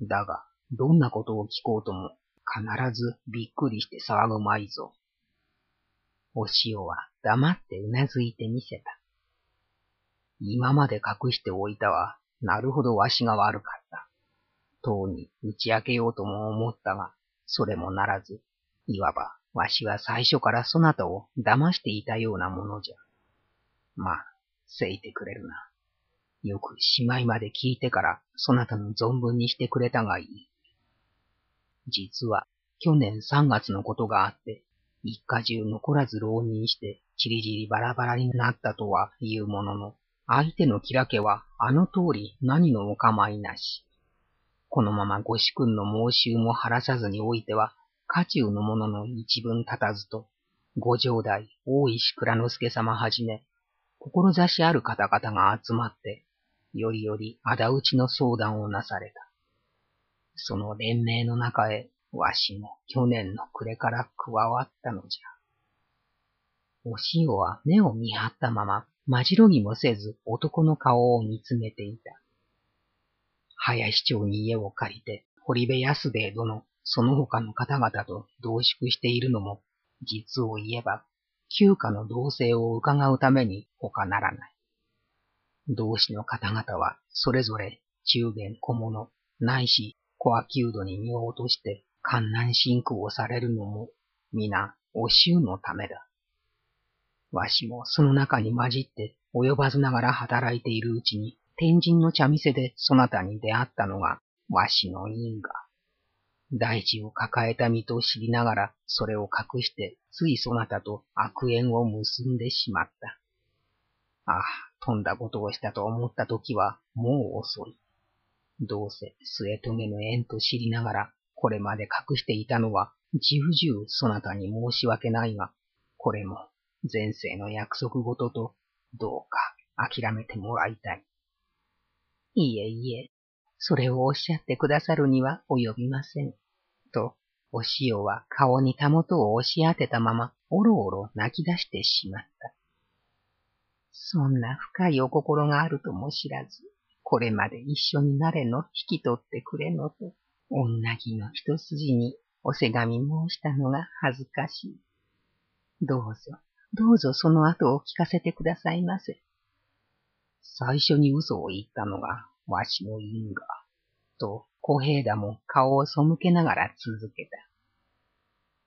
だが、どんなことを聞こうとも必ずびっくりして騒ぐまいぞ。お塩は黙ってうなずいてみせた。今まで隠しておいたは、なるほどわしが悪かった。とうに打ち明けようとも思ったが、それもならず、いわばわしは最初からそなたを騙していたようなものじゃ。まあ、せいてくれるな。よくしまいまで聞いてからそなたの存分にしてくれたがいい。実は去年3月のことがあって、一家中残らず浪人してちりじりバラバラになったとは言うものの、相手のキラ家はあの通り何のお構いなし。このままご主君の申しも晴らさずにおいては、家中の者の一分立たずと、ご城代大石蔵之介様はじめ、志ある方々が集まって、よりより仇討ちの相談をなされた。その連盟の中へ、わしも去年の暮れから加わったのじゃ。お塩は目を見張ったまま、まじろぎもせず男の顔を見つめていた。林町に家を借りて、堀部安兵衛殿、その他の方々と同宿しているのも、実を言えば、旧家の動静を伺うために他ならない。同志の方々は、それぞれ中間小物、ないし小秋うどに身を落として観難信仰をされるのも、皆、お衆のためだ。わしもその中に混じって及ばずながら働いているうちに、天神の茶店でそなたに出会ったのが、わしの因果。大事を抱えた身と知りながら、それを隠して、ついそなたと悪縁を結んでしまった。ああ、とんだことをしたと思ったときは、もう遅い。どうせ末棘の縁と知りながら、これまで隠していたのは、重々そなたに申し訳ないが、これも前世の約束事と、どうか諦めてもらいたい。いえいえ、それをおっしゃってくださるには及びません。と、お塩は顔にたもとを押し当てたまま、おろおろ泣き出してしまった。そんな深いお心があるとも知らず、これまで一緒になれの引き取ってくれのと、女気の一筋におせがみ申したのが恥ずかしい。どうぞ、どうぞその後を聞かせてくださいませ。最初に嘘を言ったのがわしの因果、と小平太も顔を背けながら続けた。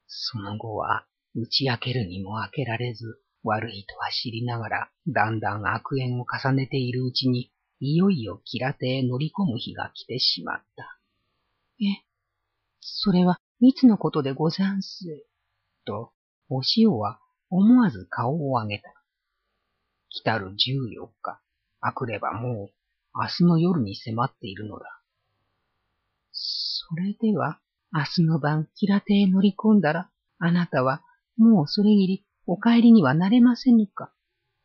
その後は、打ち明けるにも明けられず、悪いとは知りながら、だんだん悪縁を重ねているうちに、いよいよ吉良邸へ乗り込む日が来てしまった。それはいつのことでござんす？と、お塩は思わず顔を上げた。来たる14日、あくればもう明日の夜に迫っているのだ。それでは、明日の晩、吉良邸へ乗り込んだら、あなたはもうそれぎりお帰りにはなれませぬか。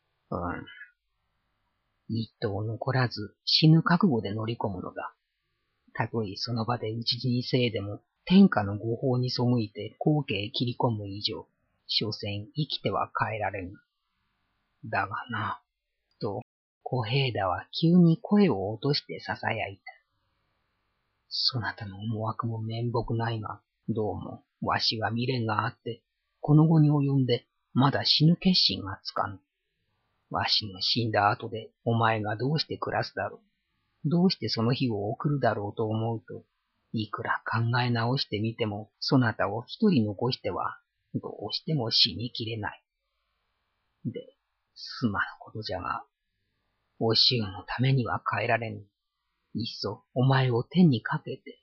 一頭残らず死ぬ覚悟で乗り込むのだ。たとえその場で討ち死にせいでも、天下の御法に背いて後家へ切り込む以上、所詮生きては帰られぬ。だがな、と、小平太は急に声を落として囁いた。そなたの思惑も面目ないが、どうも、わしは未練があって、この後に及んで、まだ死ぬ決心がつかぬ。わしの死んだ後で、お前がどうして暮らすだろう。どうしてその日を送るだろうと思うと、いくら考え直してみても、そなたを一人残しては、どうしても死にきれない。で、すまぬことじゃが、お衆のためには帰られぬ。いっそ、お前を手にかけて。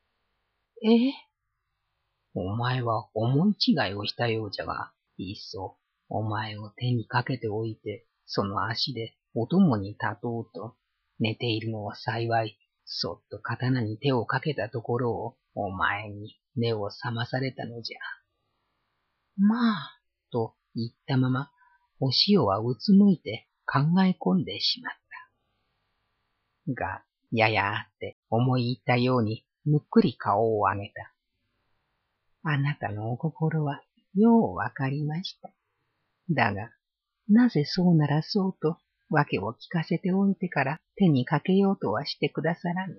お前は思い違いをしたようじゃが、いっそ、お前を手にかけておいて、その足でお供に立とうと、寝ているのは幸い、そっと刀に手をかけたところを、お前に目を覚まされたのじゃ。まあ、と言ったまま、お塩はうつむいて考え込んでしまった。が、ややあって思い入ったように、むっくり顔を上げた。あなたのお心はようわかりました。だが、なぜそうならそうと、わけを聞かせておいてから手にかけようとはしてくださらぬ。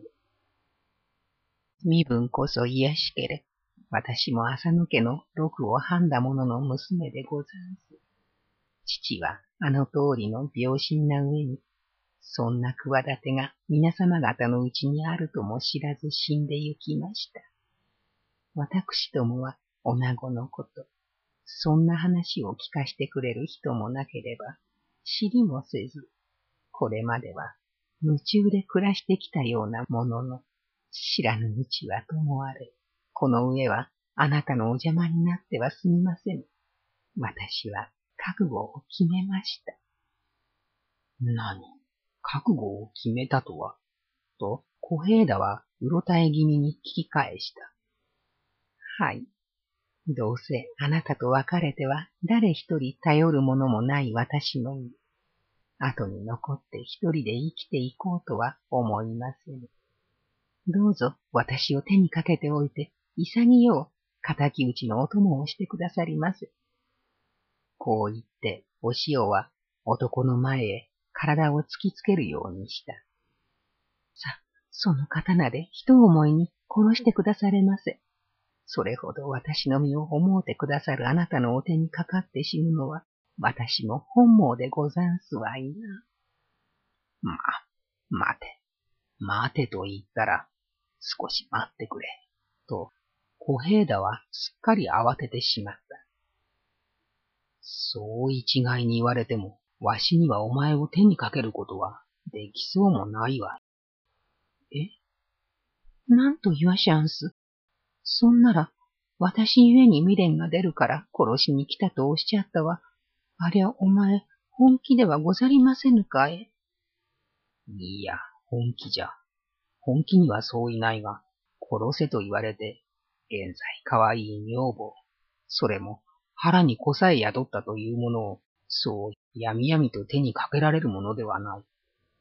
身分こそ癒しけれ、私も浅野家の禄をはんだ者の娘でござんす。父はあの通りの病身な上に、そんな企てが皆様方のうちにあるとも知らず死んで行きました。私どもは女子のこと、そんな話を聞かしてくれる人もなければ、知りもせず、これまでは夢中で暮らしてきたようなものの、知らぬうちはともあれ、この上はあなたのお邪魔になってはすみません。私は覚悟を決めました。何？覚悟を決めたとは？と、小平太はうろたえ気味に聞き返した。はい。どうせあなたと別れては誰一人頼るものもない私の身。後に残って一人で生きていこうとは思いません。どうぞ私を手にかけておいて、潔う敵討ちのお供をしてくださりませ。こう言って、お塩は男の前へ体を突きつけるようにした。さ、その刀で一思いに殺してくだされませ。それほど私の身を思うてくださるあなたのお手にかかって死ぬのは、私も本望でござんすわいな。待てと言ったら、少し待ってくれ。と、小平太はすっかり慌ててしまった。そう一概に言われても、わしにはお前を手にかけることはできそうもないわ。なんと言わしゃんす。そんなら、私ゆえに未練が出るから殺しに来たとおっしゃったわ。ありゃお前、本気ではござりませぬかえ。いや、本気じゃ。本気にはそういないが、殺せと言われて、現在可愛い女房、それも腹に子さえ宿ったというものを、そうやみやみと手にかけられるものではない。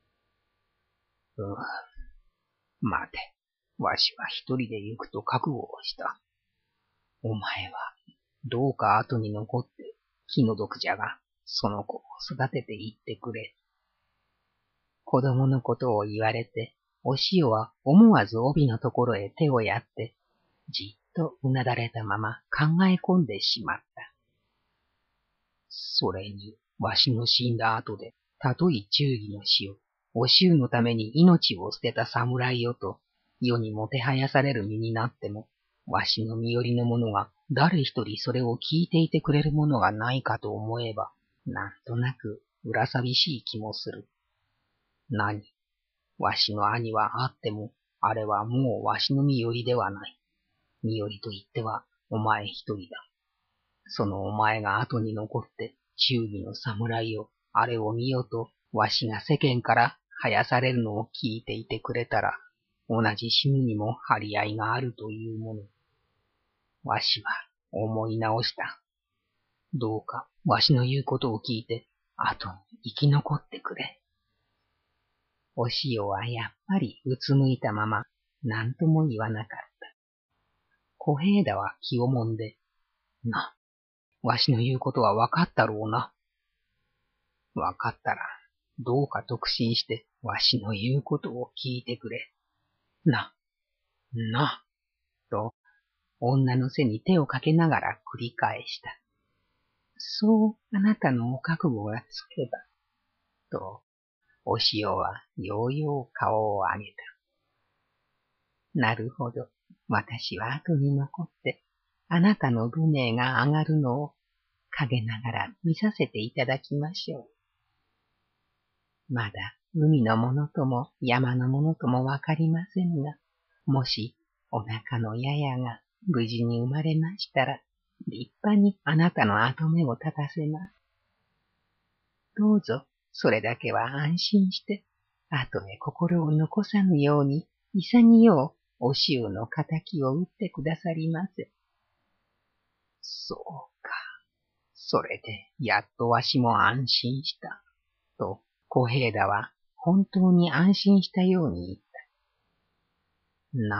待て、わしは一人で行くと覚悟をした。お前は、どうか後に残って気の毒じゃが、その子を育てていってくれ。子供のことを言われて、お塩は思わず帯のところへ手をやって、じっとうなだれたまま考え込んでしまった。それに、わしの死んだ後で、たとえ忠義の死を、お衆のために命を捨てた侍よと、世にもてはやされる身になっても、 わしの身寄りの者が誰一人それを聞いていてくれるものがないかと思えば、なんとなく裏寂しい気もする。何？わしの兄はあっても、あれはもうわしの身寄りではない。身寄りと言ってはお前一人だ。そのお前が後に残って忠義の侍をあれを見ようとわしが世間から生やされるのを聞いていてくれたら、同じ死ぬにも張り合いがあるというもの。わしは思い直した。どうかわしの言うことを聞いて、後に生き残ってくれ。おしおはやっぱりうつむいたまま、何とも言わなかった。小平太は気をもんで、な、わしの言うことはわかったろうな。わかったら、どうか特進してわしの言うことを聞いてくれ。な、と、女の背に手をかけながら繰り返した。そうあなたのお覚悟がつけば、と、おしおはようよう顔を上げた。なるほど、私は後に残って、あなたの無名が上がるのを陰ながら見させていただきましょう。まだ海のものとも山のものともわかりませんが、もしお腹のややが無事に生まれましたら、立派にあなたの跡目を立たせます。どうぞ、それだけは安心して、後へ心を残さぬように、潔うお塩の仇を打ってくださりませ。そうか。それで、やっとわしも安心した。と、小平太は本当に安心したように言った。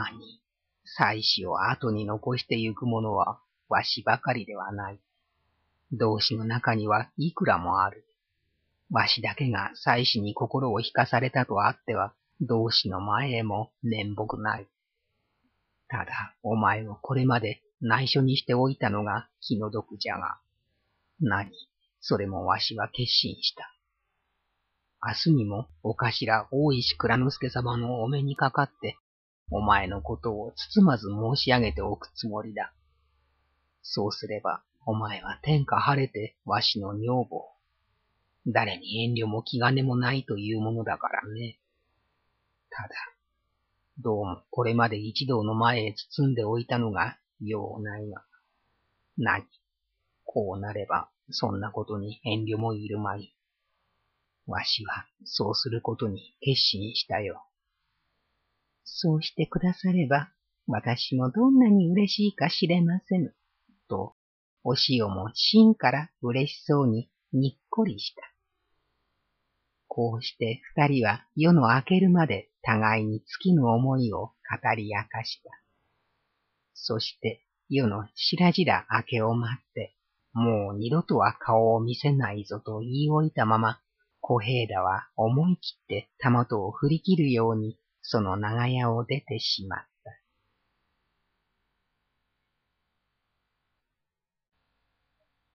何？妻子を後に残してゆく者は、わしばかりではない。同志の中にはいくらもある。わしだけが妻子に心を引かされたとあっては、同志の前へも面目ない。ただ、お前をこれまで内緒にしておいたのが気の毒じゃが。何？それもわしは決心した。明日にもお頭大石蔵之介様のお目にかかって、お前のことを包まず申し上げておくつもりだ。そうすれば、お前は天下晴れてわしの女房。誰に遠慮も気兼ねもないというものだからね。ただ、どうもこれまで一同の前へ包んでおいたのがようないが。何？こうなれば、そんなことに遠慮もいるまい。わしはそうすることに決心したよ。そうしてくだされば、私もどんなに嬉しいか知れませぬ。と、お塩も心から嬉しそうににっこりした。こうして二人は夜の明けるまで互いに尽きぬ思いを語り明かした。そして夜のしらじら明けを待って、もう二度とは顔を見せないぞと言い置いたまま、小平太は思い切ってたもとを振り切るようにその長屋を出てしまった。